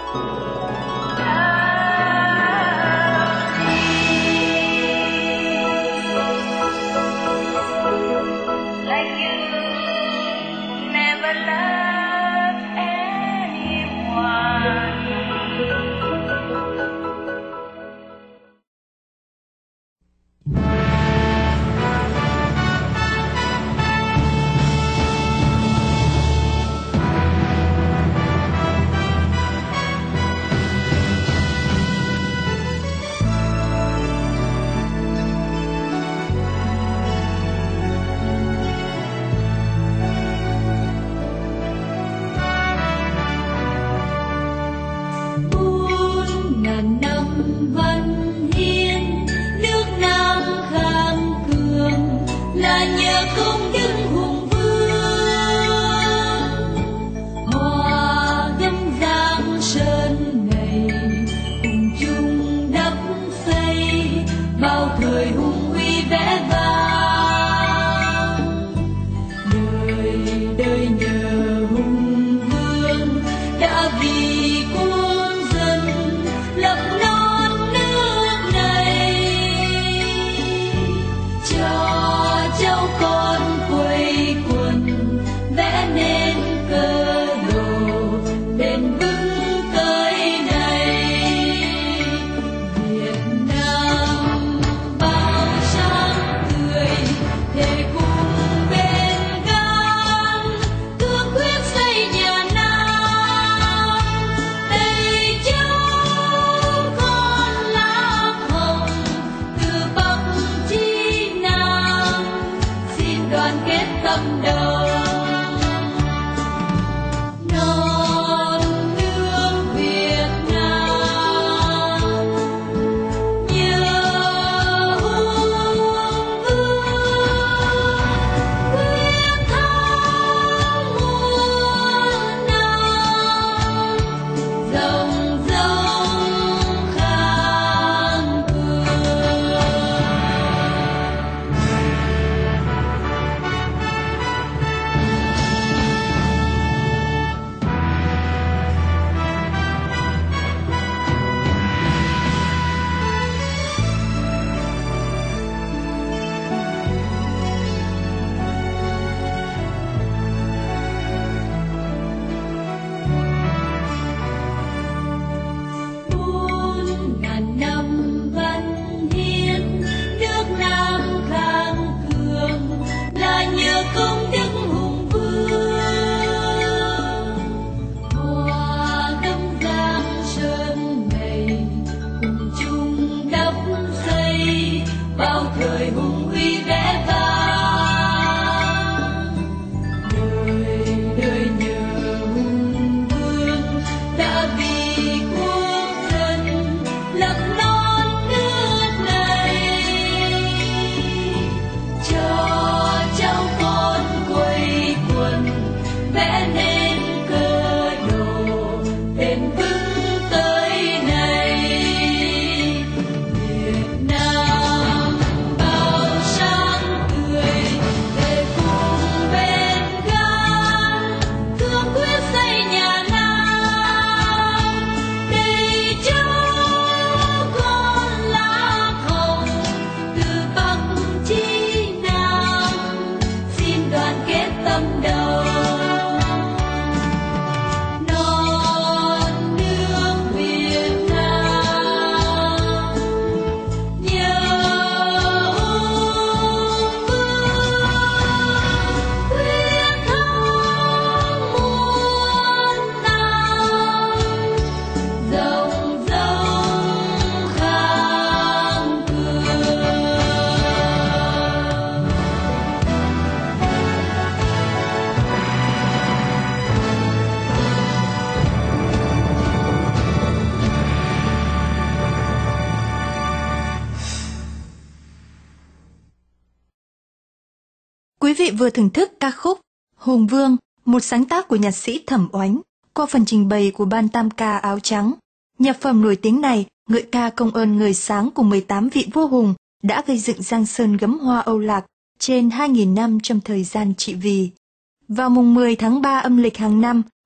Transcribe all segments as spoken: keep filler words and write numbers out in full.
Quý vị vừa thưởng thức ca khúc Hùng Vương, một sáng tác của nhạc sĩ Thẩm Oánh, qua phần trình bày của ban tam ca áo trắng. Nhạc phẩm nổi tiếng này ngợi ca công ơn người sáng của mười tám vị vua hùng đã gây dựng Giang Sơn gấm hoa Âu Lạc trên hai nghìn năm trong thời gian trị vì. Vào mùng mười tháng ba âm lịch hàng năm,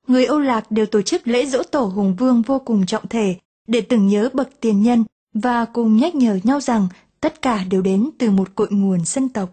người Âu Lạc đều tổ chức lễ giỗ tổ Hùng Vương vô cùng trọng thể để tưởng nhớ bậc tiền nhân và cùng nhắc nhở nhau rằng tất cả đều đến từ một cội nguồn dân tộc.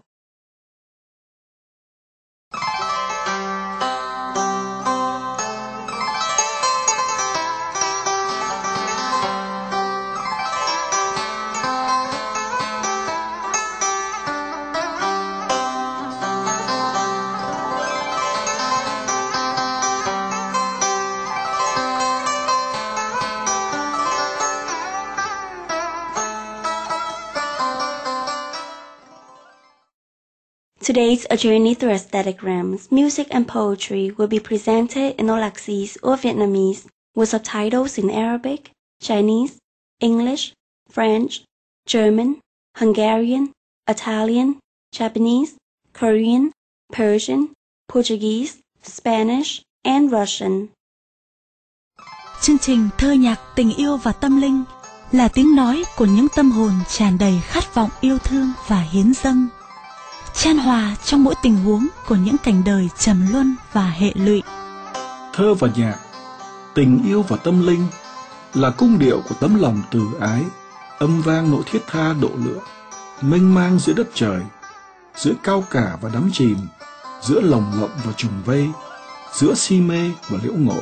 Today's A Journey Through Aesthetigrams, Music and Poetry will be presented in Aulaxese or Vietnamese with subtitles in Arabic, Chinese, English, French, German, Hungarian, Italian, Japanese, Korean, Persian, Portuguese, Spanish, and Russian. Chương trình Thơ nhạc tình yêu và tâm linh là tiếng nói của những tâm hồn tràn đầy khát vọng yêu thương và hiến dâng, chan hòa trong mỗi tình huống của những cảnh đời trầm luân và hệ lụy. Thơ và nhạc, tình yêu và tâm linh là cung điệu của tấm lòng từ ái, âm vang nỗi thiết tha độ lượng, mênh mang giữa đất trời, giữa cao cả và đắm chìm, giữa lồng lộng và trùng vây, giữa si mê và liễu ngộ.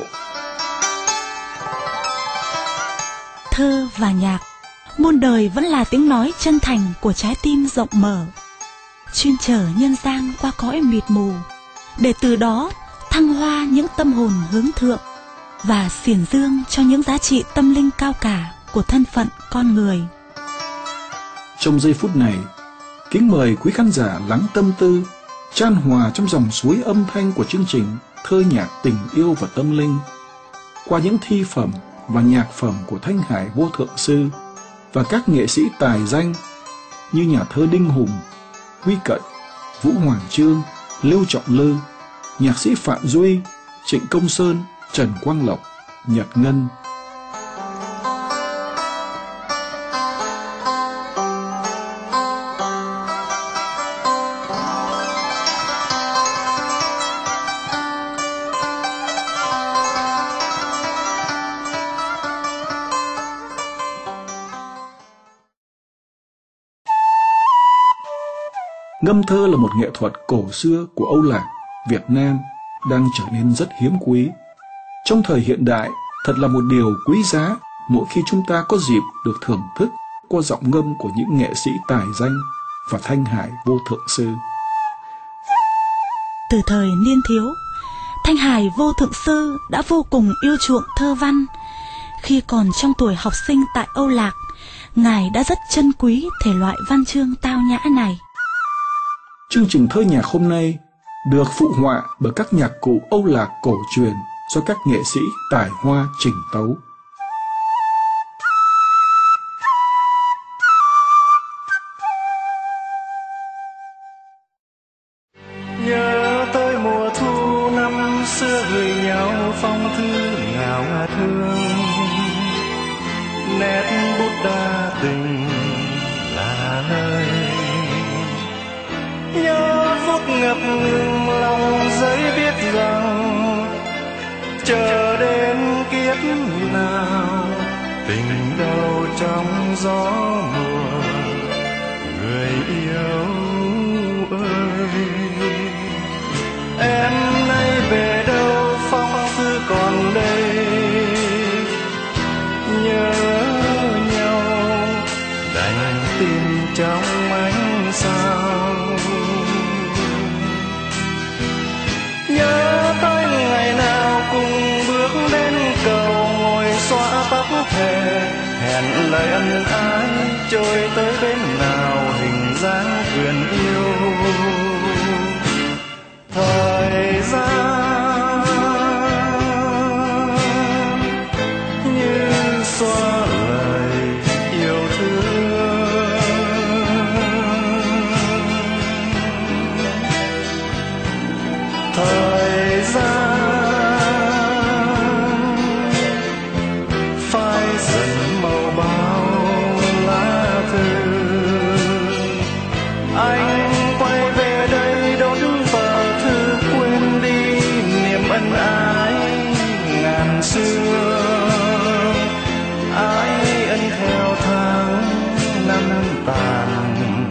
Thơ và nhạc, muôn đời vẫn là tiếng nói chân thành của trái tim rộng mở, chuyên chở nhân gian qua cõi mịt mù, để từ đó thăng hoa những tâm hồn hướng thượng và xiển dương cho những giá trị tâm linh cao cả của thân phận con người. Trong giây phút này, kính mời quý khán giả lắng tâm tư, chan hòa trong dòng suối âm thanh của chương trình Thơ nhạc tình yêu và tâm linh, qua những thi phẩm và nhạc phẩm của Thanh Hải Vô Thượng Sư và các nghệ sĩ tài danh như nhà thơ Đinh Hùng, Huy Cận, Vũ Hoàng Chương, Lưu Trọng Lư, nhạc sĩ Phạm Duy, Trịnh Công Sơn, Trần Quang Lộc, Nhật Ngân. Ngâm thơ là một nghệ thuật cổ xưa của Âu Lạc, Việt Nam đang trở nên rất hiếm quý. Trong thời hiện đại, thật là một điều quý giá mỗi khi chúng ta có dịp được thưởng thức qua giọng ngâm của những nghệ sĩ tài danh và Thanh Hải Vô Thượng Sư. Từ thời niên thiếu, Thanh Hải Vô Thượng Sư đã vô cùng yêu chuộng thơ văn. Khi còn trong tuổi học sinh tại Âu Lạc, Ngài đã rất trân quý thể loại văn chương tao nhã này. Chương trình Thơ nhạc hôm nay được phụ họa bởi các nhạc cụ Âu Lạc cổ truyền do các nghệ sĩ tài hoa trình tấu. Nhớ tới mùa thu năm xưa gửi nhau phong thư ngào thương, nét bút đa tình là lời. Nhớ phút ngập ngừng lòng giấy viết rằng chờ đến kiếp nào tình đầu trong gió mùa, người yêu ơi em nay về đâu, phong thư còn đây. Nhớ nhau đành tìm trong ánh sao, nhớ tới ngày nào cùng bước đến cầu ngồi xóa tóc thề, hẹn lời ân ái trôi tới bên nào hình dáng quyền yêu. Thời gian như xóa lời yêu thương, thời gian phai dần màu bao lá thư. Anh quay về ngàn xưa. Ái ân theo tháng năm tàn,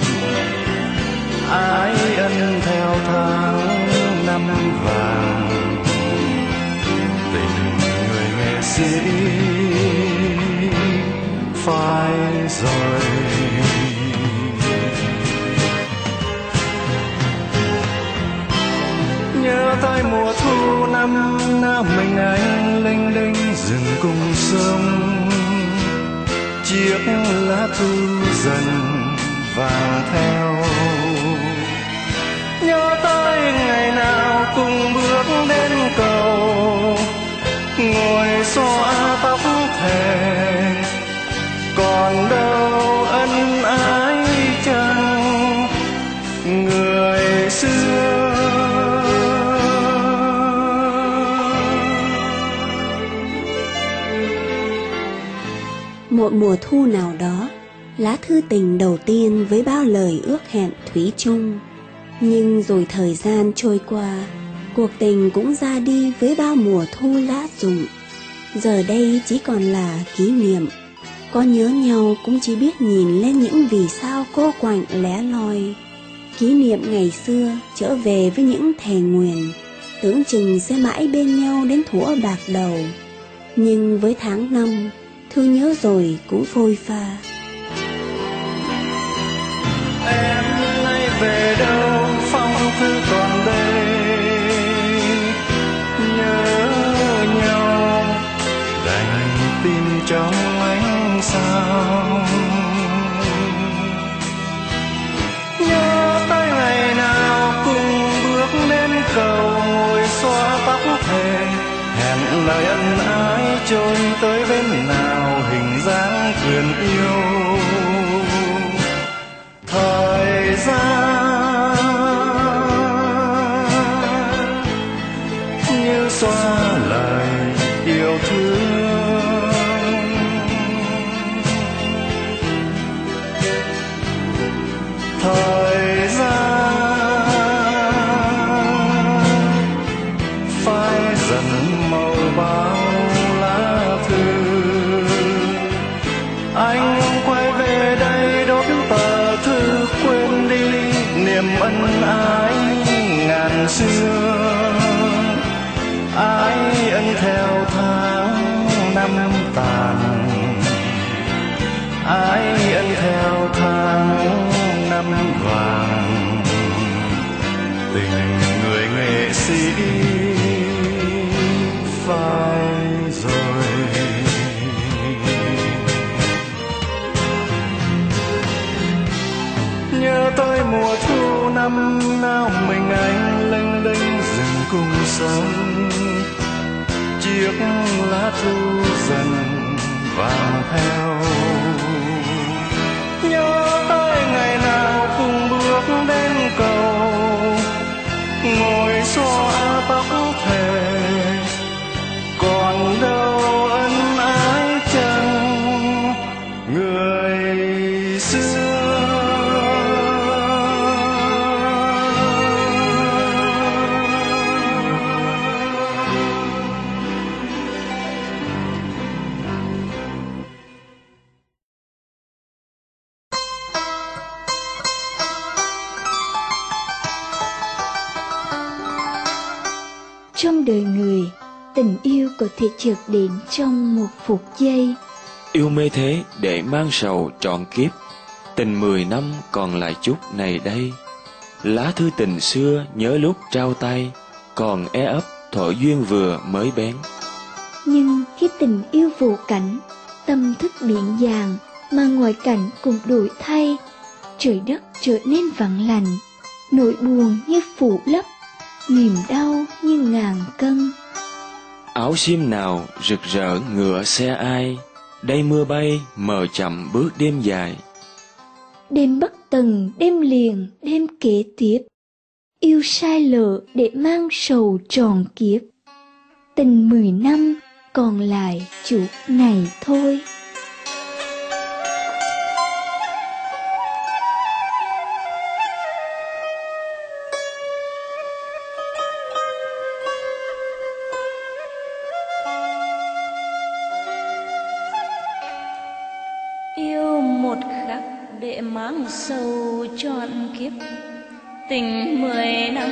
ái ân theo tháng năm vàng. Tình người nghệ sĩ phai rồi. Nhớ tới mùa thu năm nào mình anh lênh đênh rừng cùng sông, chiếc lá thu dần vàng theo. Nhớ tới ngày nào cùng bước đến cầu, ngồi xõa tóc thề, còn đâu ân ái chăng người xưa. Một mùa thu nào đó, lá thư tình đầu tiên với bao lời ước hẹn thủy chung. Nhưng rồi thời gian trôi qua, cuộc tình cũng ra đi với bao mùa thu lá rụng. Giờ đây chỉ còn là kỷ niệm. Có nhớ nhau cũng chỉ biết nhìn lên những vì sao cô quạnh lẻ loi. Kỷ niệm ngày xưa trở về với những thề nguyền, tưởng chừng sẽ mãi bên nhau đến thuở bạc đầu. Nhưng với tháng năm, thương nhớ rồi cũng phôi pha. Em nay về đâu, phong thư còn đây, nhớ nhau đành tìm trong ánh sao. Nhớ tới ngày nào cùng bước đến cầu, ngồi xóa tóc thề, hẹn lời ân ái trôi tới bên nào hình dáng thuyền yêu. Thời gian như xóa lời yêu thương, thời gian phai dần màu bao lá thư. Anh quay về đây đốt tờ thư, quên đi niềm ân ái ngàn xưa. Ái ân theo tháng năm tàn, ái ân theo tháng năm vàng. Tình người nghệ sĩ phai rồi. Nhớ tới mùa thu năm nào mình anh lênh đênh rừng cùng sông, chiếc lá thu dần vàng theo. Nhớ tới ngày nào cùng bước đến cầu, ngồi xõa tóc thề, còn đâu ân ái chăng người xưa. Trong đời người, tình yêu có thể chợt đến trong một phút giây. Yêu mê thế để mang sầu trọn kiếp, tình mười năm còn lại chút này đây. Lá thư tình xưa nhớ lúc trao tay, còn e ấp thọ duyên vừa mới bén. Nhưng khi tình yêu vô cảnh, tâm thức biến dạng, mà ngoại cảnh cũng đổi thay. Trời đất trở nên vắng lạnh, nỗi buồn như phủ lấp, niềm đau như ngàn cân. Áo xiêm nào rực rỡ ngựa xe ai, đây mưa bay mờ chậm bước đêm dài. Đêm bất tần, đêm liền, đêm kế tiếp, yêu sai lỡ để mang sầu tròn kiếp. Tình mười năm còn lại chút này thôi. một khắc để mang sầu trọn kiếp, tình mười năm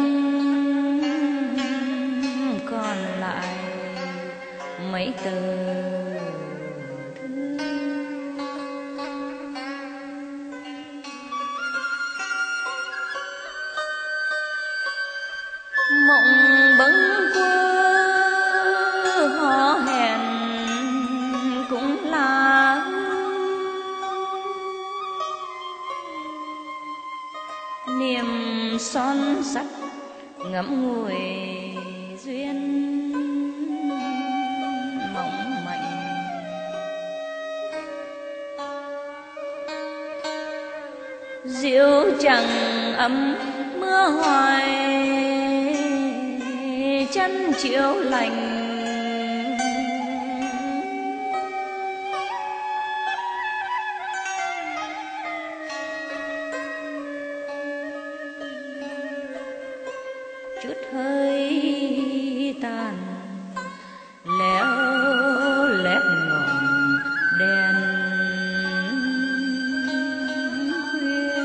còn lại mấy tờ thư. Mộng bâng quơ hò hẹn cũng là niềm son sắt ngậm ngùi duyên mong manh. Rượu chẳng ấm mưa hoài, chân chiếu lành chút hơi tàn léo lét ngọn đèn khuya.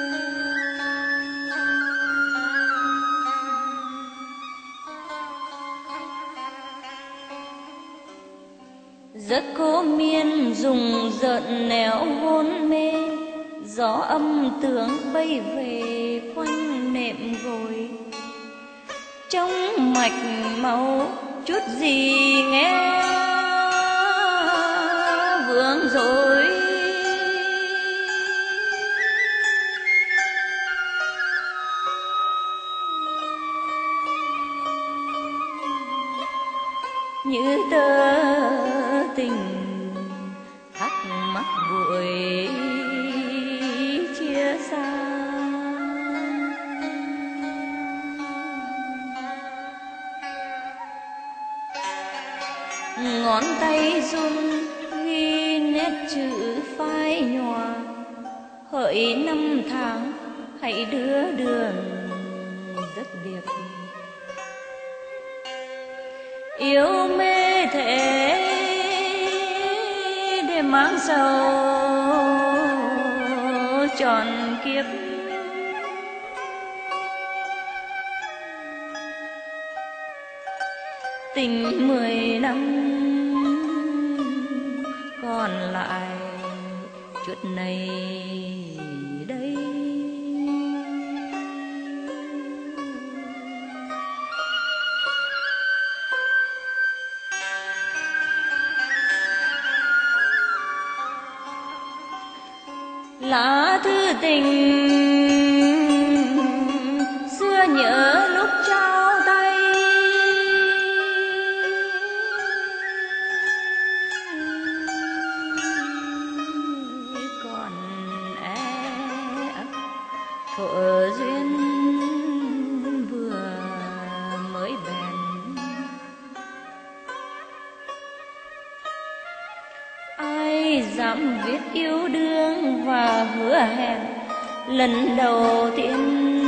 Giấc cố miên dùng giận nẻo hôn mê, gió âm tưởng bay về quanh nệm gối. Trong mạch máu chút gì nghe vương rồi, như tơ tình thắc mắc vội chia xa. Ngón tay run ghi nét chữ phai nhòa, hỡi năm tháng hãy đưa đường rất đẹp. Yêu mê thể để mang sầu trọn kiếp, tình mười năm còn lại chút này đây. Lá thư tình xưa nhớ lúc trao tay, còn e ấp thuở duyên vừa mới bền. Ai dám viết yêu đương và hứa hẹn lần đầu tiên,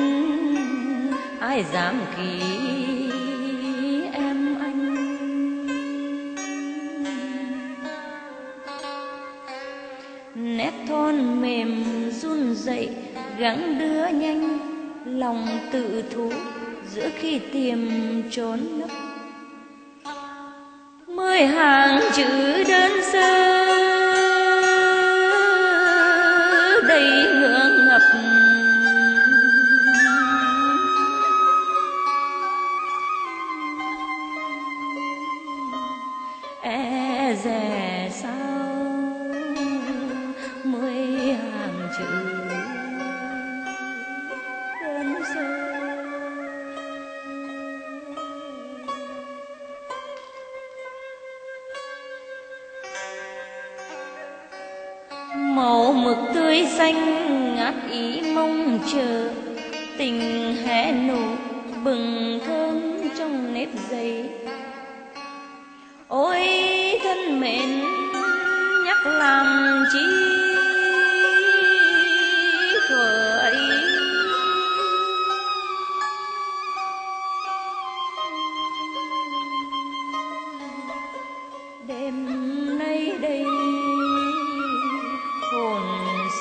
ai dám ký em anh. Nét thon mềm run rẩy gắng đưa nhanh, lòng tự thú giữa khi tìm trốn nấp. Mười hàng chữ đơn sơ đầy ngưỡng ngập, e dè sao mười hàng chữ đơn sơ. Màu mực tươi xanh ngát ý mong chờ, tình hé nụ bừng thơm trong nếp giấy. Ôi thân mến nhắc làm chi thuở ấy, đêm nay đây hồn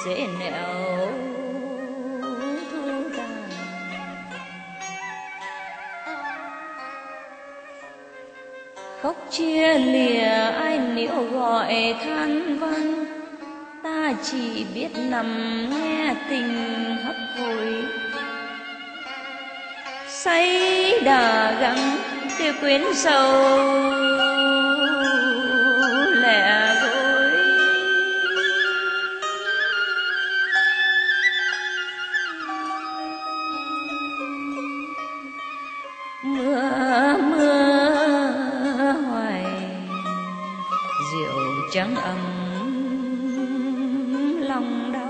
sẽ nẻo thu tàn. Khóc chia lìa ai níu gọi than vãn, ta chỉ biết nằm nghe tình hấp hối. Say đà gắng tiêu quyến sầu lẻ gối. Mưa mưa hoài rượu trắng ấm lòng đau.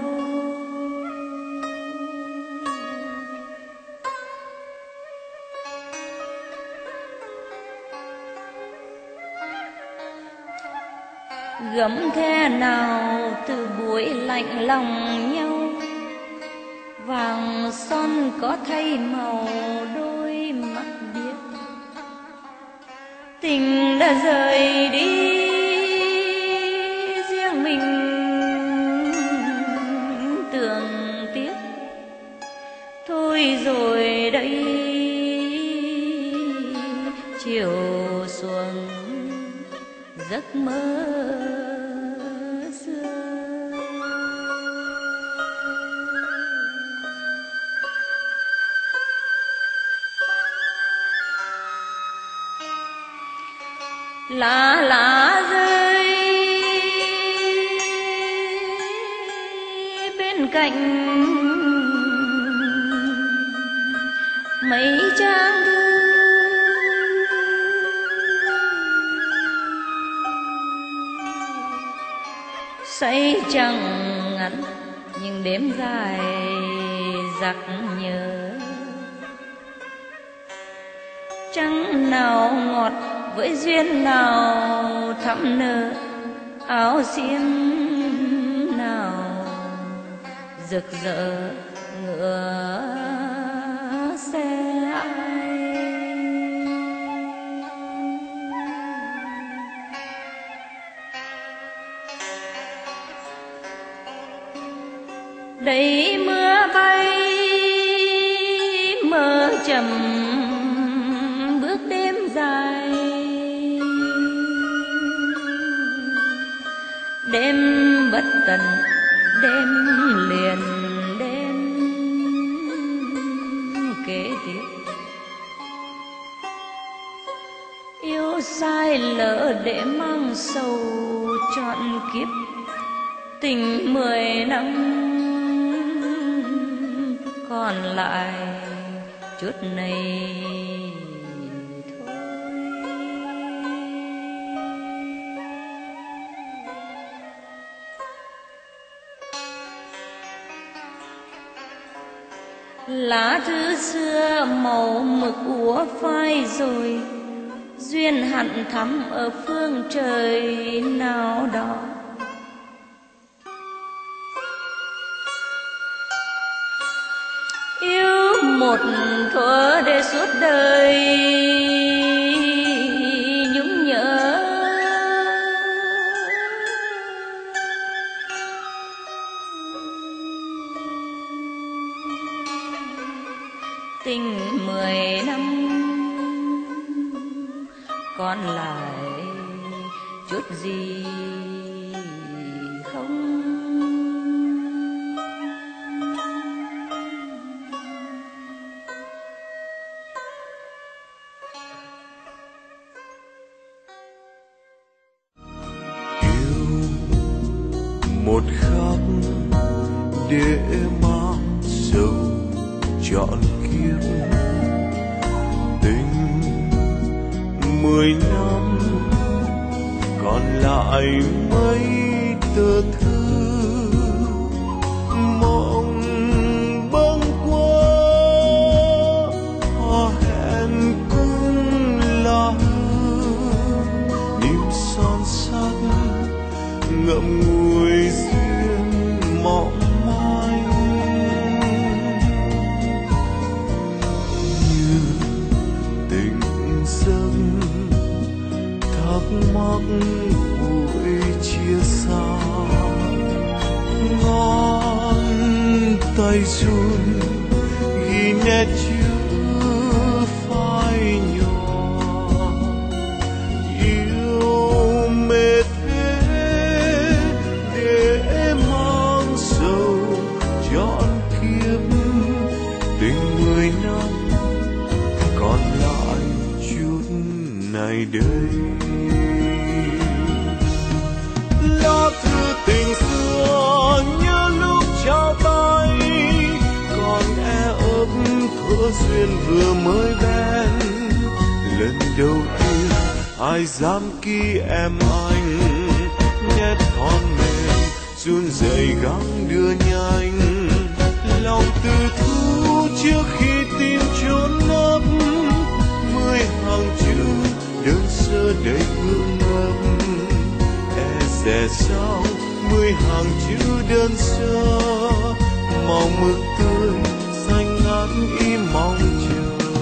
Gấm thế nào từ buổi lạnh lòng nhau, vàng son có thay màu đôi mắt biếc. Tình đã rời đi riêng mình tưởng tiếc. Thôi rồi đây chiều xuống giấc mơ xưa. Lá lá rơi bên cạnh mấy trang thư. Say chẳng ngắn nhưng đêm dài giặc nhớ. Trăng nào ngọt với duyên nào thắm nở, áo xiêm nào rực rỡ ngựa xe ai. Đầy mưa bay mơ trầm bước đêm dài. Đêm bất tận đêm liền đêm kế tiếp. Yêu sai lỡ để mang sầu trọn kiếp. Tình mười năm còn lại chút này thôi. Lá thư xưa màu mực úa phai rồi, duyên hằn thắm ở phương trời nào đó. Yêu một thuở để suốt đời nhung nhớ. Tình mười năm còn lại chút gì không. Một khắc để mang sầu trọn kiếp. Tình mười năm còn lại mấy tờ thư. Mộng bâng qua hò hẹn cũng là hương. Niềm son sắt ngậm ngùi duyên mong manh. Như tình dâng thắc mắc buổi chia xa. Ngó tay run ghi nét chữ phai nhỏ. Yêu mê thế để mang sầu trọn kiếp, tình mười năm còn lại chút này đây. Lá thư tình xưa nhớ lúc trao tay, còn e ấp thuở duyên vừa mới bén. Lần đầu tiên ai dám ký em anh, nét thon mềm run rẩy gắng đưa nhanh. Lòng từ thu trước khi tim chốn nấp, mười hàng chữ đơn sơ đầy ngượng ngập. E dè sao mười hàng chữ đơn sơ, màu mực tươi xanh ngát ý mong chờ.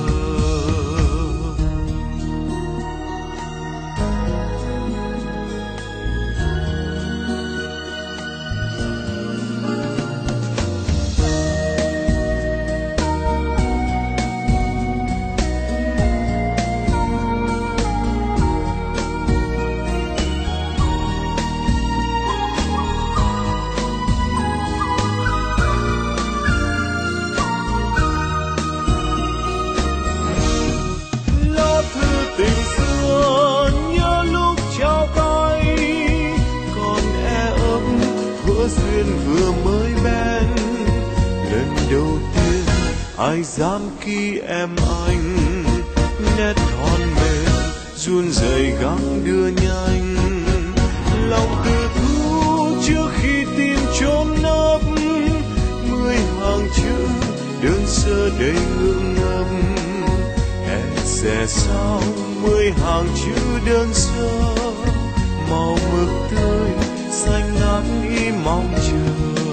Duyên vừa mới bén. Lần đầu tiên ai dám ký em anh, nét thon mềm run rẩy gắng đưa nhanh. Lòng từ thu trước khi tim chốn nấp, mười hàng chữ đơn sơ đầy ngượng ngập. E dè sao mười hàng chữ đơn sơ, màu mực tươi xanh ngát ý mong chờ.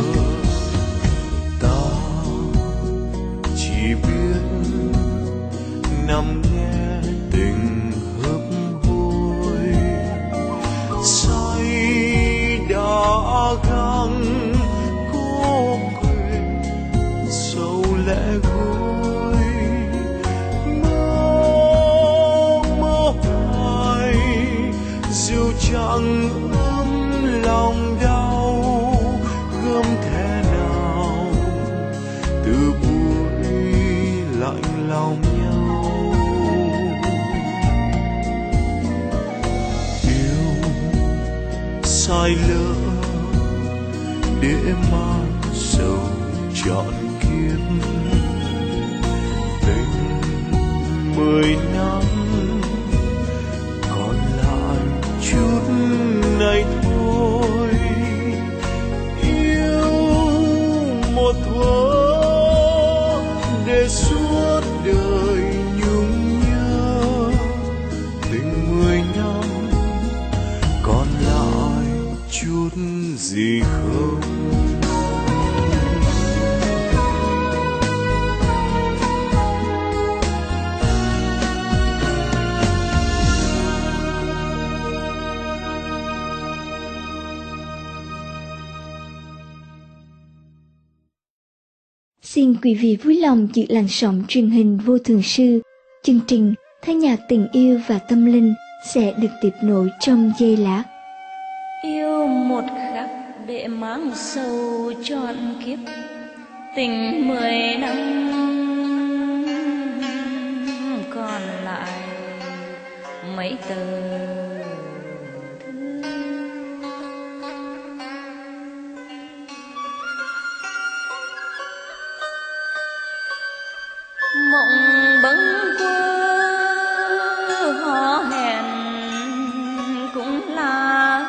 Ta chỉ biết nằm nghe tình hấp hối, say đã gắng cố quên sâu lẽ gối. Mơ mơ hoài dù chẳng lòng đau gươm thế nào, từ buổi lạnh lòng nhau. Yêu sai lỡ để mang sầu trọn kiếp, tình mười năm còn lại chút này thôi. Yêu một thuở để suốt đời nhung nhớ, tình mười năm còn lại chút gì không. Xin quý vị vui lòng giữ làn sóng truyền hình Vô Thường Sư. Chương trình Thanh nhạc tình yêu và tâm linh sẽ được tiếp nối trong giây lát. Yêu một khắc để mang sầu trọn kiếp, tình mười năm còn lại mấy tờ mộng bâng quơ hò hẹn cũng là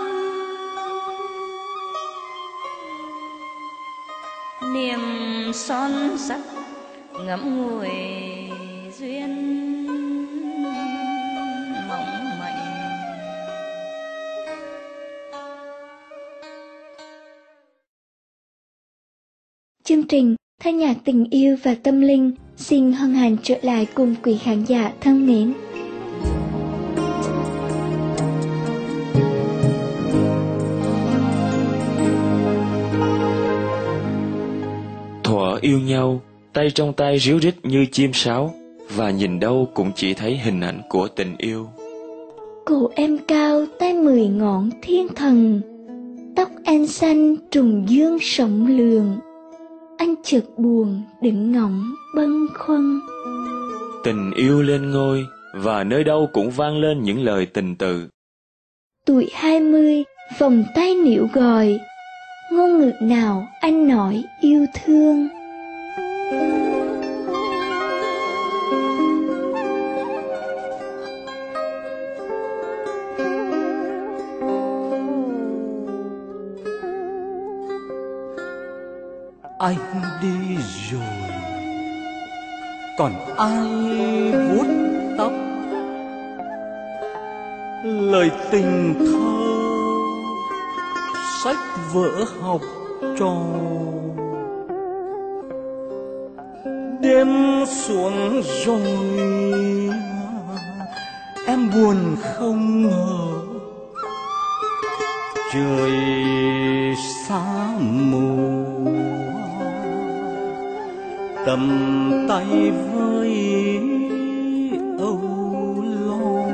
niềm son sắt ngậm ngùi duyên mong manh. Chương trình Thanh nhạc tình yêu và tâm linh xin hân hạnh trở lại cùng quý khán giả thân mến. yêu nhau, tay trong tay ríu rít như chim sáo, và nhìn đâu cũng chỉ thấy hình ảnh của tình yêu. Cổ em cao tay mười ngọn thiên thần, tóc em xanh trùng dương sống lường. Anh chợt buồn đứng ngóng bâng khuâng. Tình yêu lên ngôi, và nơi đâu cũng vang lên những lời tình từ. Tuổi hai mươi, vòng tay nịu gòi, ngôn ngữ nào anh nói yêu thương. Anh đi rồi, còn ai vuốt tóc, lời tình thơ sách vở học trò. Đêm xuống rồi em buồn không ngờ, trời xa mù tầm tay với âu lo.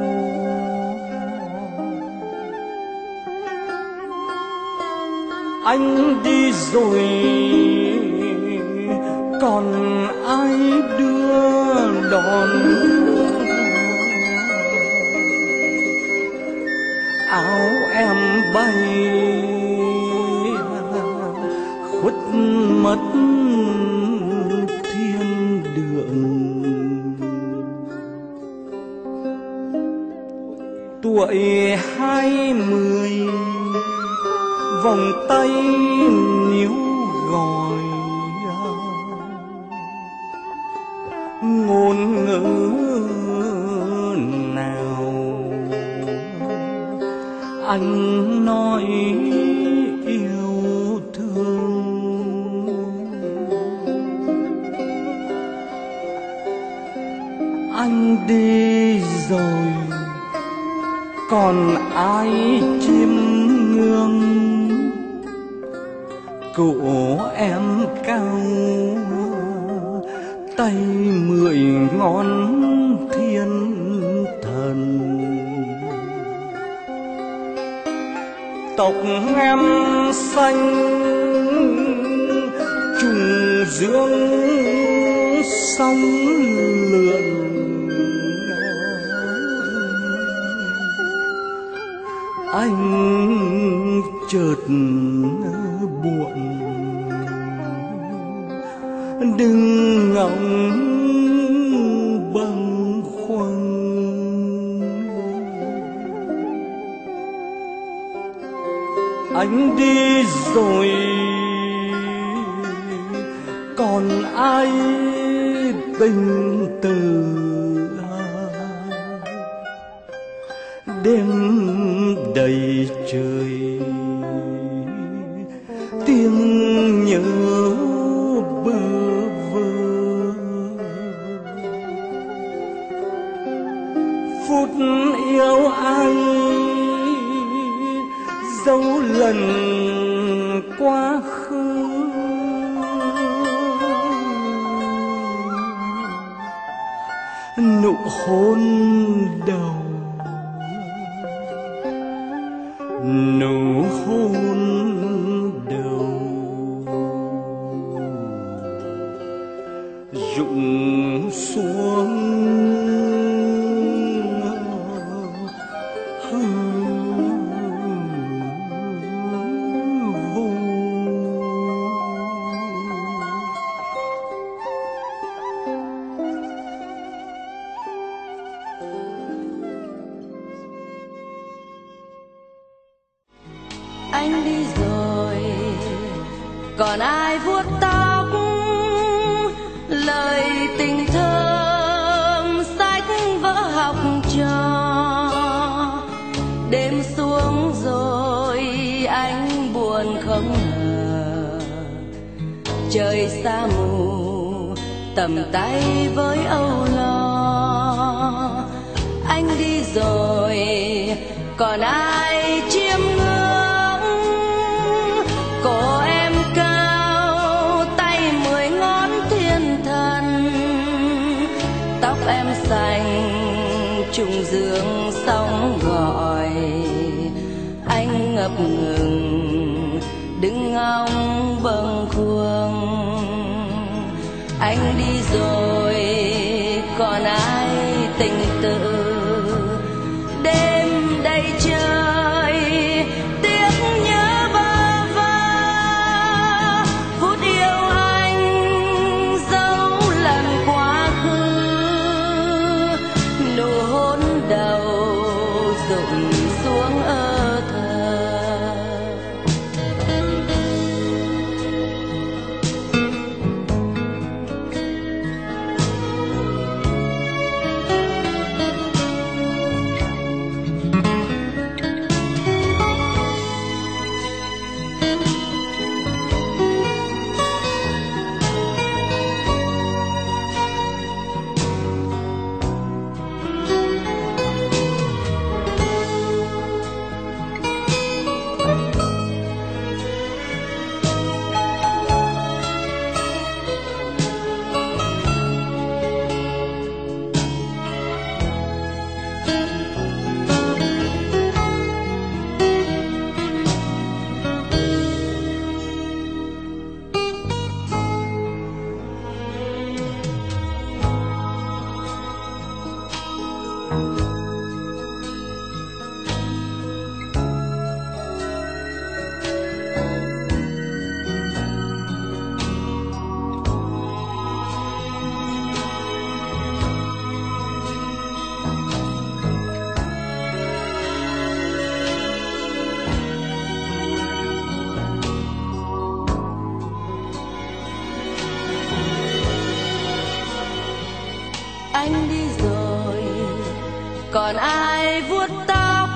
Anh đi rồi, còn ai đưa đón. Áo em bay khuất mất thiên đường. Tuổi hai mươi, vòng tay níu gọi, ngôn ngữ nào anh nói yêu thương. Anh đi rồi, còn ai chiêm ngưỡng. Cổ em cao tay mười ngón thiên thần, tóc em xanh trùng dương sóng lượn. Anh chợt buồn đừng ngóng bâng khuâng. Anh đi rồi, còn ai tình từ. Đêm đầy trời tiếng nhớ bơ vơ. Phút yêu ai dấu lần quá khứ. Nụ hôn đầu, nụ hôn đầu rụng xuống hư vô. Anh đi rồi, còn ai vuốt tóc, lời tình thơm sách vở học trò. Đêm xuống rồi anh buồn không ngờ, trời xa mù tầm tay với âu lo. Anh đi rồi, còn ai chiêm ngưỡng. Cổ em cao tay mười ngón ngập ngừng đứng ngóng bâng khuâng. Anh đi rồi còn ai tình tự, đêm đầy trời tiếc nhớ bơ vơ. Phút yêu anh dấu lần quá khứ, nụ hôn đầu rụng xuống ơ thơ. Anh đi rồi còn ai vuốt tóc,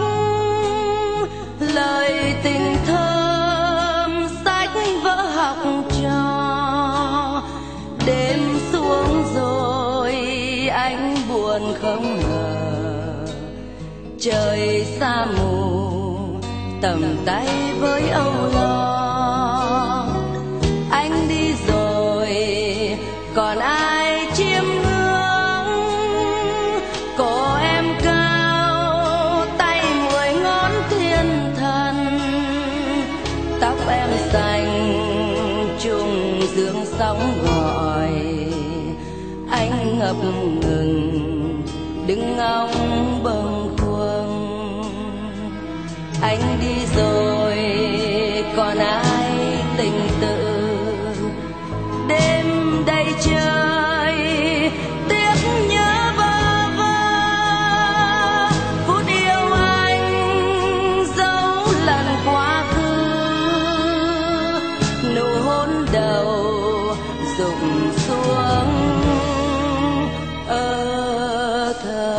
lời tình thơm sách vỡ học trò. Đêm xuống rồi anh buồn không ngờ, trời xa mù tầm tay với âu lo. Anh đi rồi còn ai chiêm ngưỡng, cổ em cao tay mười ngón thiên thần. Tóc em xanh trùng dương sóng gọi, anh ngập ngừng đứng ngóng bâng khuâng. Anh đi rồi còn ai tình tự, đêm đầy trời tiếc nhớ bơ vơ. Phút yêu anh dấu lần quá khứ, nụ hôn đầu rụng xuống ơ thơ.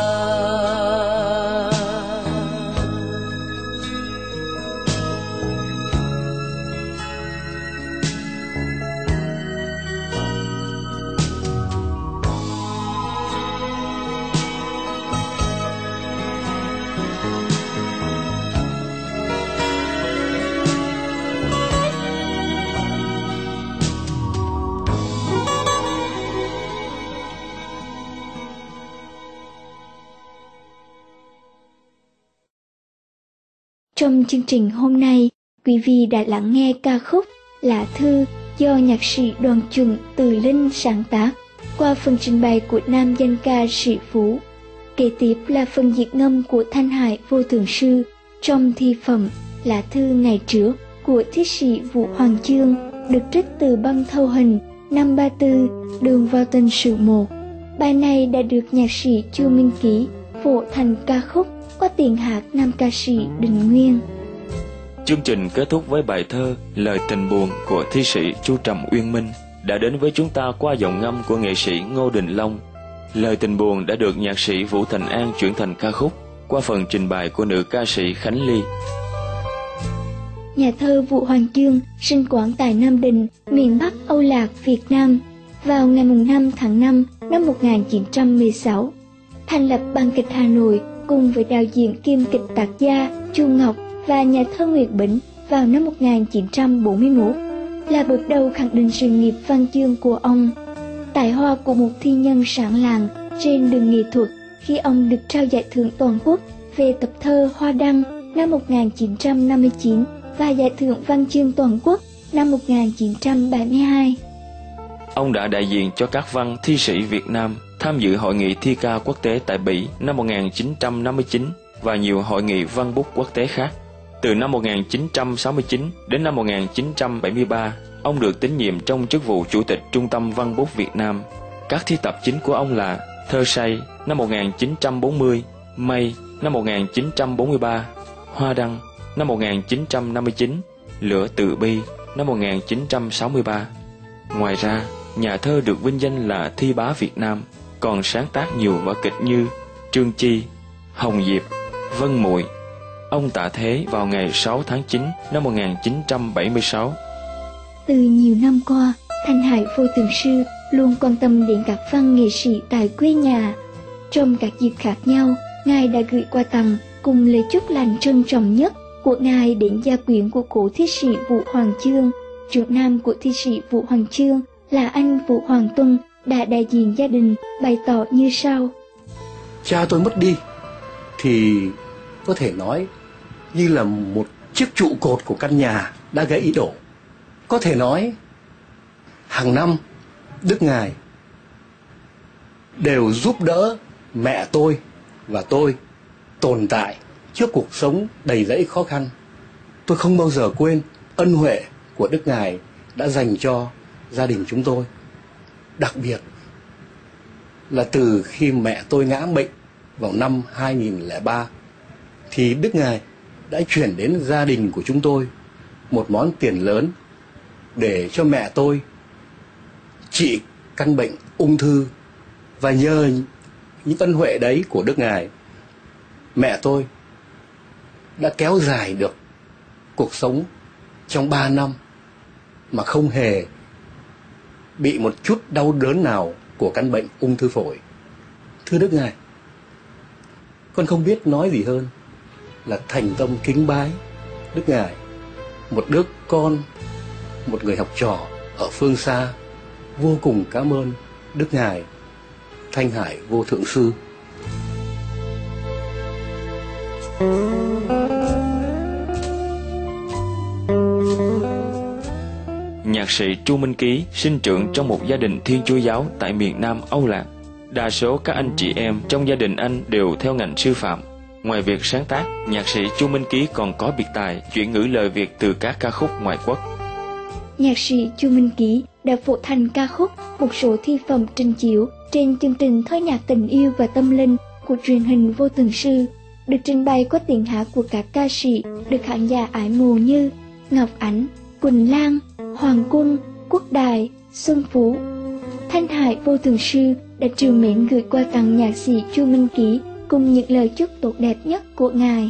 Trong chương trình hôm nay, quý vị đã lắng nghe ca khúc Lá Thư do nhạc sĩ Đoàn Chuẩn Từ Linh sáng tác qua phần trình bày của nam danh ca Sĩ Phú. Kế tiếp là phần dịch ngâm của Thanh Hải Vô Thượng Sư trong thi phẩm Lá Thư Ngày Trước của thiết sĩ Vũ Hoàng Chương, được trích từ băng thâu hình năm ba tư đường vào tình sử một. Bài này đã được nhạc sĩ Chu Minh Ký phổ thành ca khúc qua tiếng hát nam ca sĩ Đình Nguyên. Chương trình kết thúc với bài thơ Lời Tình Buồn của thi sĩ Chu Trầm Uyên Minh đã đến với chúng ta qua giọng ngâm của nghệ sĩ Ngô Đình Long. Lời Tình Buồn đã được nhạc sĩ Vũ Thành An chuyển thành ca khúc qua phần trình bày của nữ ca sĩ Khánh Ly. Nhà thơ Vũ Hoàng Chương sinh quán tại Nam Định, miền Bắc Âu Lạc, Việt Nam vào ngày năm tháng năm năm một nghìn chín trăm mười sáu. Thành lập Ban kịch Hà Nội cùng với đạo diễn kiêm kịch tác gia Chu Ngọc và nhà thơ Nguyệt Bính vào năm một nghìn chín trăm bốn mươi mốt, là bước đầu khẳng định sự nghiệp văn chương của ông. Tài hoa của một thi nhân sáng lạng trên đường nghệ thuật khi ông được trao giải thưởng toàn quốc về tập thơ Hoa Đăng năm một nghìn chín trăm năm mươi chín và Giải thưởng Văn chương Toàn quốc năm một nghìn chín trăm bảy mươi hai. Ông đã đại diện cho các văn thi sĩ Việt Nam tham dự Hội nghị thi ca quốc tế tại Bỉ năm một nghìn chín trăm năm mươi chín và nhiều hội nghị văn bút quốc tế khác. Từ năm một nghìn chín trăm sáu mươi chín đến năm một nghìn chín trăm bảy mươi ba, ông được tín nhiệm trong chức vụ Chủ tịch Trung tâm Văn bút Việt Nam. Các thi tập chính của ông là Thơ say năm một nghìn chín trăm bốn mươi, Mây năm một nghìn chín trăm bốn mươi ba, Hoa đăng năm một nghìn chín trăm năm mươi chín, Lửa từ bi năm một nghìn chín trăm sáu mươi ba. Ngoài ra, nhà thơ được vinh danh là thi bá Việt Nam, còn sáng tác nhiều vở kịch như Trương Chi, Hồng Diệp, Vân Muội. Ông tạ thế vào ngày sáu tháng chín năm một nghìn chín trăm bảy mươi sáu. Từ nhiều năm qua, Thanh Hải Vô Tượng Sư luôn quan tâm đến các văn nghệ sĩ tại quê nhà. Trong các dịp khác nhau, Ngài đã gửi quà tặng cùng lời chúc lành trân trọng nhất của Ngài đến gia quyến của cố thi sĩ Vũ Hoàng Chương. Trưởng nam của thi sĩ Vũ Hoàng Chương là anh Vũ Hoàng Tuân đã đại diện gia đình bày tỏ như sau. Cha tôi mất đi thì có thể nói như là một chiếc trụ cột của căn nhà đã gãy đổ. Có thể nói hàng năm Đức Ngài đều giúp đỡ mẹ tôi và tôi tồn tại trước cuộc sống đầy rẫy khó khăn. Tôi không bao giờ quên ân huệ của Đức Ngài đã dành cho gia đình chúng tôi. Đặc biệt là từ khi mẹ tôi ngã bệnh vào năm hai nghìn lẻ ba thì Đức Ngài đã chuyển đến gia đình của chúng tôi một món tiền lớn để cho mẹ tôi trị căn bệnh ung thư. Và nhờ những ân huệ đấy của Đức Ngài, mẹ tôi đã kéo dài được cuộc sống trong ba năm mà không hề bị một chút đau đớn nào của căn bệnh ung thư phổi. Thưa Đức Ngài, con không biết nói gì hơn là thành tâm kính bái Đức Ngài, một đứa con, một người học trò ở phương xa, vô cùng cảm ơn Đức Ngài Thanh Hải Vô Thượng Sư. Nhạc sĩ Chu Minh Ký sinh trưởng trong một gia đình Thiên Chúa giáo tại miền Nam Âu Lạc. Đa số các anh chị em trong gia đình anh đều theo ngành sư phạm. Ngoài việc sáng tác, nhạc sĩ Chu Minh Ký còn có biệt tài chuyển ngữ lời Việt từ các ca khúc ngoại quốc. Nhạc sĩ Chu Minh Ký đã phổ thành ca khúc, một số thi phẩm trình chiếu trên chương trình Thơ nhạc tình yêu và tâm linh của truyền hình Vô Tượng Sư, được trình bày qua tiếng hát của các ca sĩ được khán giả ái mộ như Ngọc Ánh, Quỳnh Lan, Hoàng Quân, Quốc Đài, Xuân Phú. Thanh Hải Vô Tượng Sư đã trìu mến gửi quà tặng nhạc sĩ Chu Minh Ký cùng những lời chúc tốt đẹp nhất của Ngài.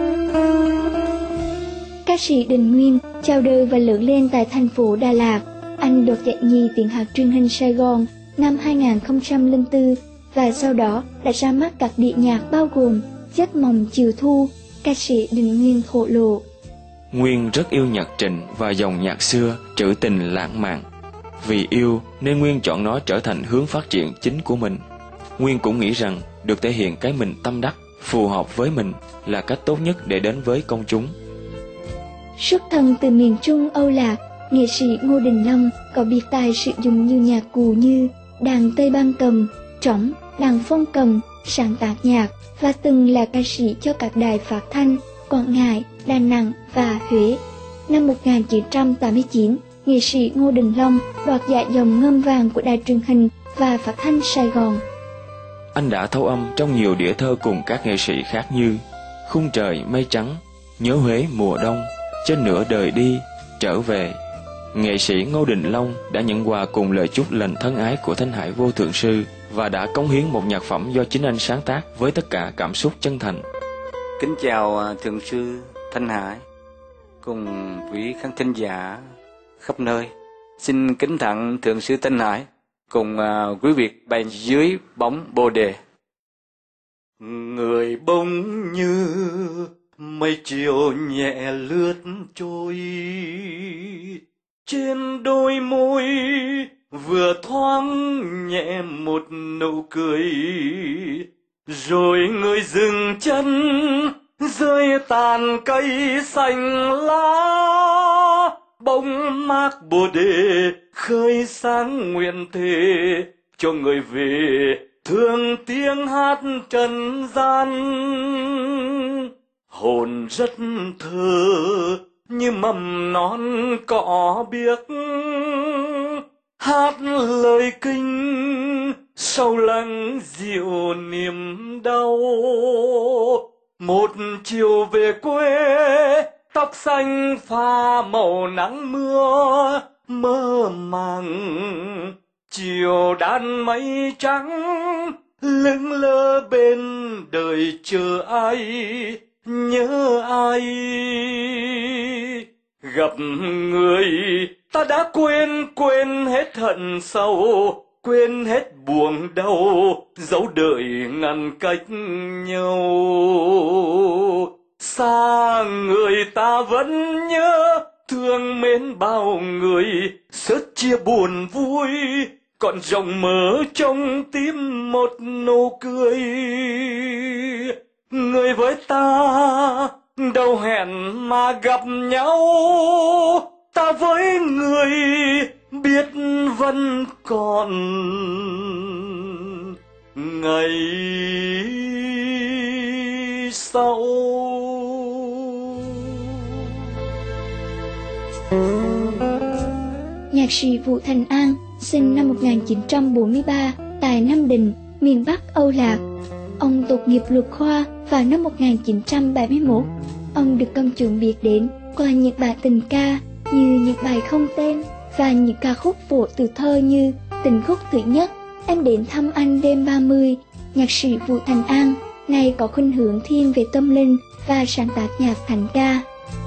Ca sĩ Đình Nguyên chào đời và lớn lên tại thành phố Đà Lạt. Anh đoạt giải nhì tiếng hát truyền hình Sài Gòn năm hai nghìn không trăm lẻ bốn và sau đó đã ra mắt các đĩa nhạc bao gồm Giấc mộng chiều thu. Ca sĩ Đình Nguyên thổ lộ: Nguyên rất yêu nhạc Trịnh và dòng nhạc xưa trữ tình lãng mạn. Vì yêu nên Nguyên chọn nó trở thành hướng phát triển chính của mình. Nguyên cũng nghĩ rằng được thể hiện cái mình tâm đắc, phù hợp với mình là cách tốt nhất để đến với công chúng. Xuất thân từ miền Trung Âu Lạc, nghệ sĩ Ngô Đình Long có biệt tài sử dụng nhiều nhạc cụ như đàn tây ban cầm, trống, đàn phong cầm, sáng tác nhạc và từng là ca sĩ cho các đài phát thanh Quảng Ngãi, Đà Nẵng và Huế. Năm một nghìn chín trăm tám mươi chín, nghệ sĩ Ngô Đình Long đoạt giải Dòng Ngâm Vàng của Đài Truyền hình và Phát thanh Sài Gòn. Anh đã thâu âm trong nhiều đĩa thơ cùng các nghệ sĩ khác như Khung trời mây trắng, Nhớ Huế mùa đông, Trên nửa đời đi, Trở về. Nghệ sĩ Ngô Đình Long đã nhận quà cùng lời chúc lành thân ái của Thanh Hải Vô Thượng Sư và đã cống hiến một nhạc phẩm do chính anh sáng tác với tất cả cảm xúc chân thành. Kính chào Thượng Sư Thanh Hải cùng quý khán thính giả khắp nơi. Xin kính tặng Thượng Sư Thanh Hải cùng uh, quý vị bài Dưới bóng bồ đề. Người bỗng như mây chiều nhẹ lướt trôi, trên đôi môi vừa thoáng nhẹ một nụ cười, rồi người dừng chân rơi tàn cây xanh lá, bóng mát bồ đề khơi sáng nguyện thề cho người về thương tiếng hát trần gian. Hồn rất thơ như mầm non cỏ biếc, hát lời kinh sâu lắng dịu niềm đau. Một chiều về quê, tóc xanh pha màu nắng mưa, mơ màng chiều đan mây trắng, lững lơ bên đời chờ ai, nhớ ai. Gặp người ta đã quên, quên hết hận sâu, quên hết buồn đau, dấu đời ngăn cách nhau. Xa người ta vẫn nhớ, thương mến bao người, sớt chia buồn vui, còn rộng mở trong tim một nụ cười. Người với ta đâu hẹn mà gặp nhau, ta với người biết vẫn còn ngày sau. Nhạc sĩ Vũ Thành An sinh năm một nghìn chín trăm bốn mươi ba tại Nam Định, miền Bắc Âu Lạc. Ông tốt nghiệp luật khoa vào năm một nghìn chín trăm bảy mươi mốt. Ông được công chúng biết đến qua những bài tình ca như Những bài không tên và những ca khúc phổ từ thơ như Tình khúc thứ nhất, Em đến thăm anh đêm ba mươi. Nhạc sĩ Vũ Thành An này có khuynh hướng thiên về tâm linh và sáng tác nhạc thánh ca.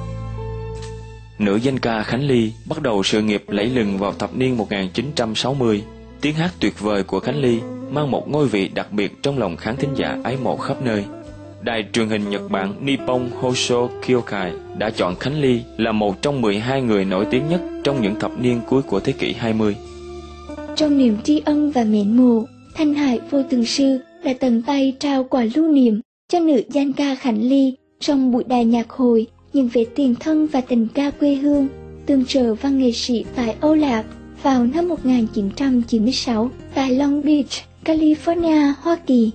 Nữ danh ca Khánh Ly bắt đầu sự nghiệp lẫy lừng vào thập niên một nghìn chín trăm sáu mươi. Tiếng hát tuyệt vời của Khánh Ly mang một ngôi vị đặc biệt trong lòng khán thính giả ái mộ khắp nơi. Đài truyền hình Nhật Bản Nippon Hoso Kyokai đã chọn Khánh Ly là một trong mười hai người nổi tiếng nhất trong những thập niên cuối của thế kỷ hai mươi. Trong niềm tri ân và mến mộ, Thanh Hải Vô Tượng Sư đã tận tay trao quà lưu niệm cho nữ danh ca Khánh Ly trong buổi đại nhạc hội những về tiền thân và tình ca quê hương, tương trợ văn nghệ sĩ tại Âu Lạc vào năm một nghìn chín trăm chín mươi sáu tại Long Beach, California, Hoa Kỳ.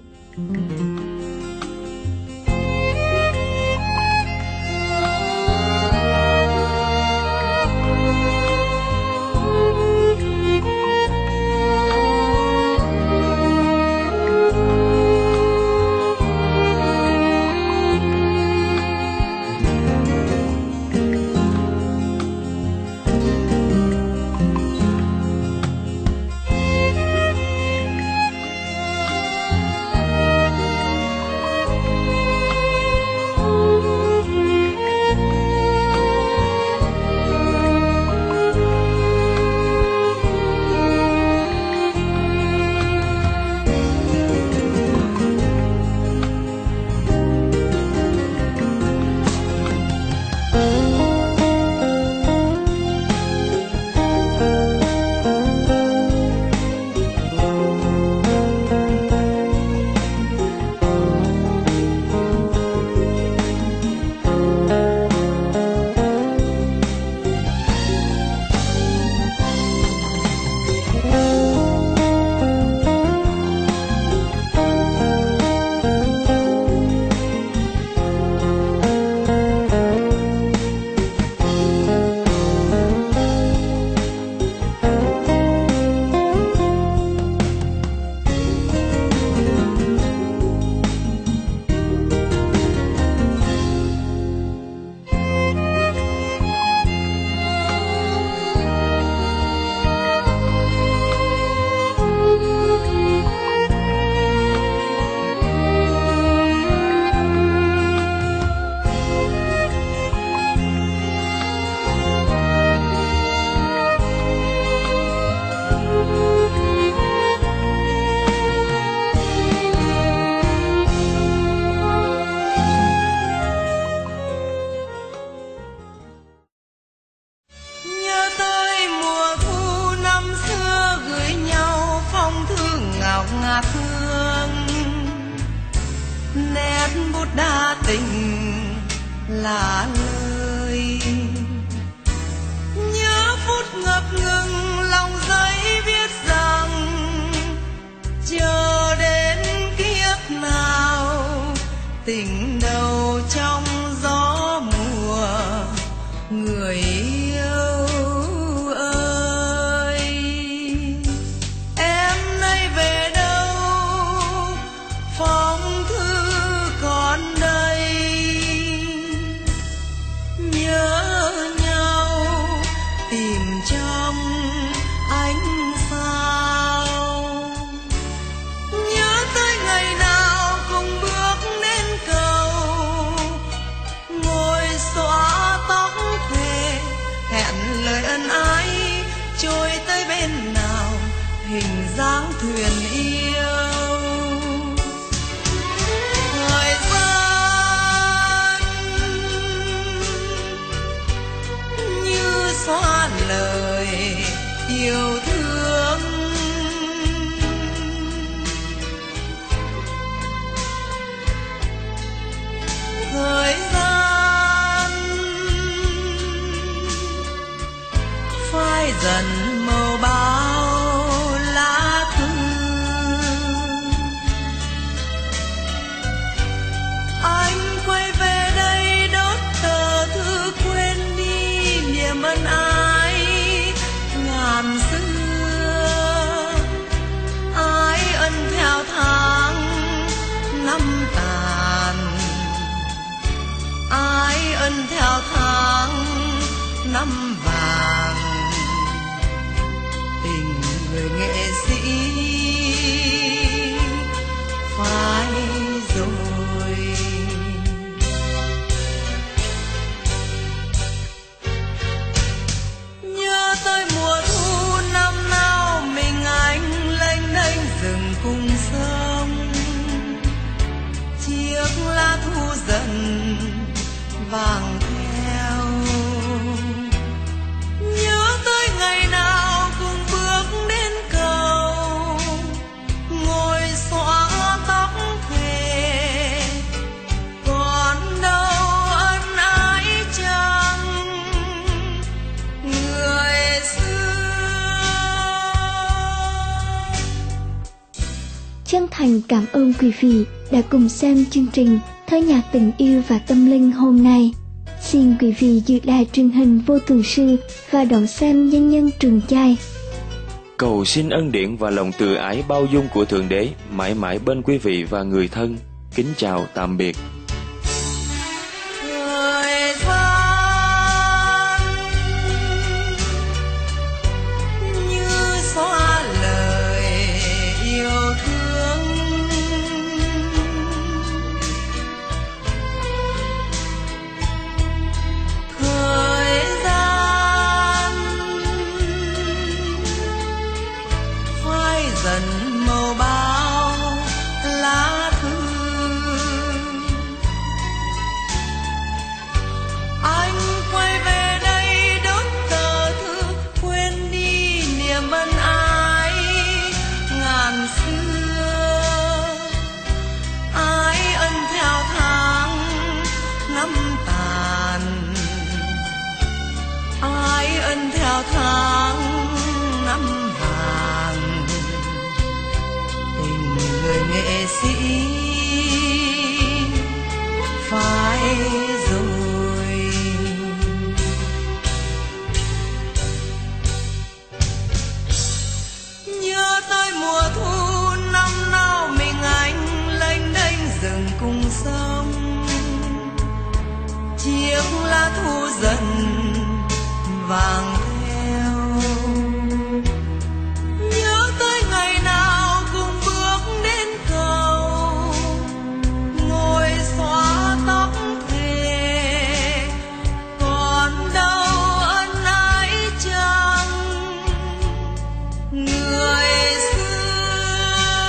ngát hương nét bút đa tình là lời. Nhớ phút ngập ngừng lòng giấy viết rằng chờ đến kiếp nào tình đầu trong gió mùa. Người yêu ơi, em nay về đâu? Phong thư còn đây. Nhớ nhau tìm trong ánh sao. Nhớ tới ngày nào cùng bước đến cầu, ngồi xõa tóc thề hẹn lời ân ái, trôi tới bên nào hình dáng thuyền yêu. Thời gian như xóa lời yêu thương. Thời gian phai dần màu bao lá thư. Anh quay về đây đốt tờ thư quên đi niềm ân ái ngàn xưa. Ái ân theo tháng năm tàn, ái ân theo tháng năm vàng. Tình người nghệ sĩ phai rồi. Nhớ tới mùa thu năm nào mình anh lênh đênh rừng cùng sông. Chiếc lá thu dần vàng theo. Nhớ tới ngày nào cùng bước đến cầu, ngồi xõa tóc thề còn đâu ân ái chăng người xưa. Chân thành cảm ơn quý vị đã cùng xem chương trình Thơ nhạc tình yêu và tâm linh hôm nay. Xin quý vị giữ đài truyền hình Vô Thường Sư và đón xem Nhân nhân Trường Chai. Cầu xin ân điển và lòng từ ái bao dung của Thượng Đế mãi mãi bên quý vị và người thân. Kính chào tạm biệt. Thời gian như xóa lời yêu thương. Thời gian phai dần màu bao lá thư. Anh quay về đây đốt tờ thư quên đi niềm ân ái ngàn xưa. Ái ân theo tháng năm tàn, ái ân theo tháng năm vàng. Tình người nghệ sĩ phai rồi. Nhớ tới mùa thu năm nào mình anh lênh đênh rừng cùng sông. Chiếc lá thu dần vàng theo. Nhớ tới ngày nào cùng bước đến cầu, ngồi xõa tóc thề còn đâu ân ái chăng người xưa.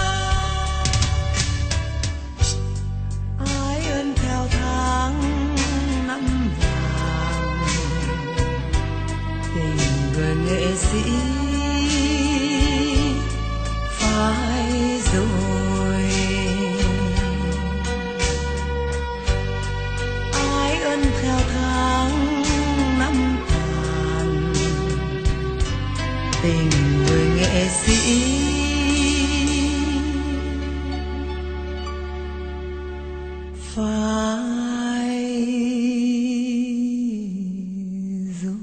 Ái ân theo tháng năm vàng. Tình người nghệ sĩ phai rồi. Ái theo tháng năm tàn, tình người nghệ sĩ phai rồi.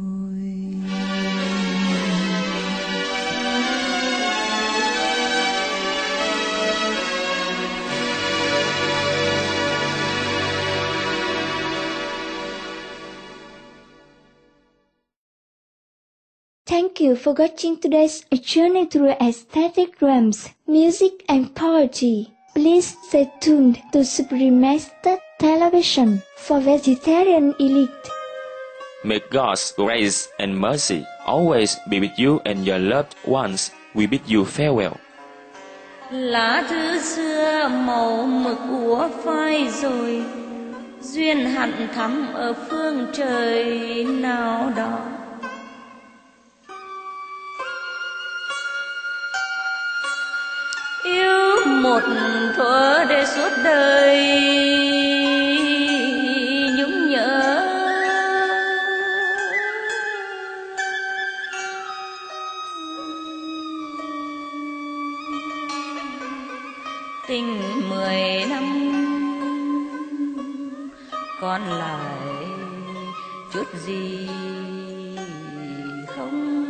Thank you for watching today's A Journey Through Aesthetic Realms, Music and Poetry. Please stay tuned to Supreme Master Television for Vegetarian Elite. May God's grace and mercy always be with you and your loved ones. We bid you farewell. Lá thư xưa màu mực úa phai rồi, duyên hận thắm ở phương trời nào đó. Yêu một thuở để suốt đời nhung nhớ, tình mười năm còn lại chút gì không.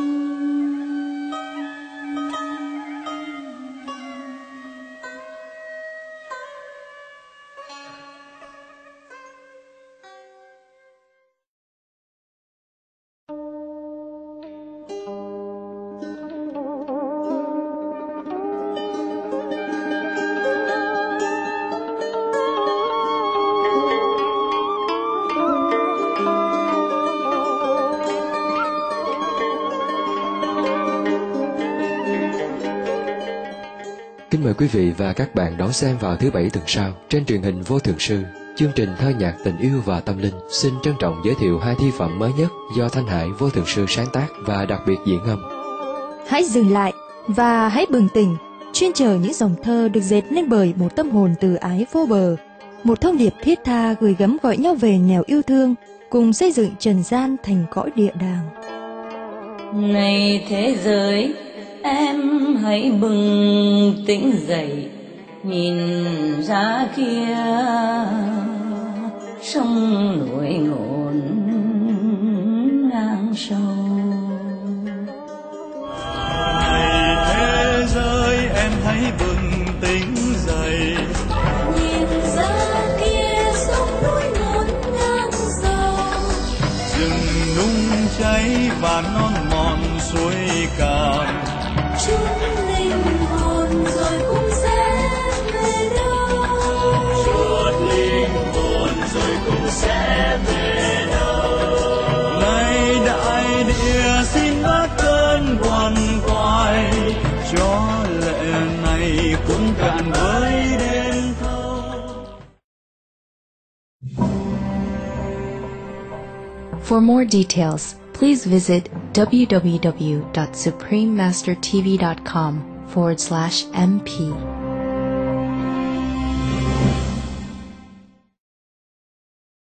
Kính mời quý vị và các bạn đón xem vào thứ Bảy tuần sau trên truyền hình Vô Thượng Sư, chương trình Thơ nhạc tình yêu và tâm linh xin trân trọng giới thiệu hai thi phẩm mới nhất do Thanh Hải Vô Thượng Sư sáng tác và đặc biệt diễn âm. Hãy dừng lại và hãy bừng tỉnh, chuyên chờ những dòng thơ được dệt nên bởi một tâm hồn từ ái vô bờ, một thông điệp thiết tha gửi gắm gọi nhau về nẻo yêu thương, cùng xây dựng trần gian thành cõi địa đàng. Này thế giới, em hãy bừng tỉnh dậy, nhìn ra kia sông nổi ngổn ngang sâu. Này thế giới, em hãy bừng tỉnh dậy, nhìn ra kia sông nổi ngổn ngang sâu. rừng nung cháy và non mòn suối cạn, Chúng linh hồn rồi cũng sẽ về đâu? Chút linh hồn rồi cũng sẽ về đâu? Này đại địa xin bớt cơn quằn quại, cho lệ này cũng cạn với đêm thâu. For more details, please visit w w w dot supreme master t v dot com forward slash m p.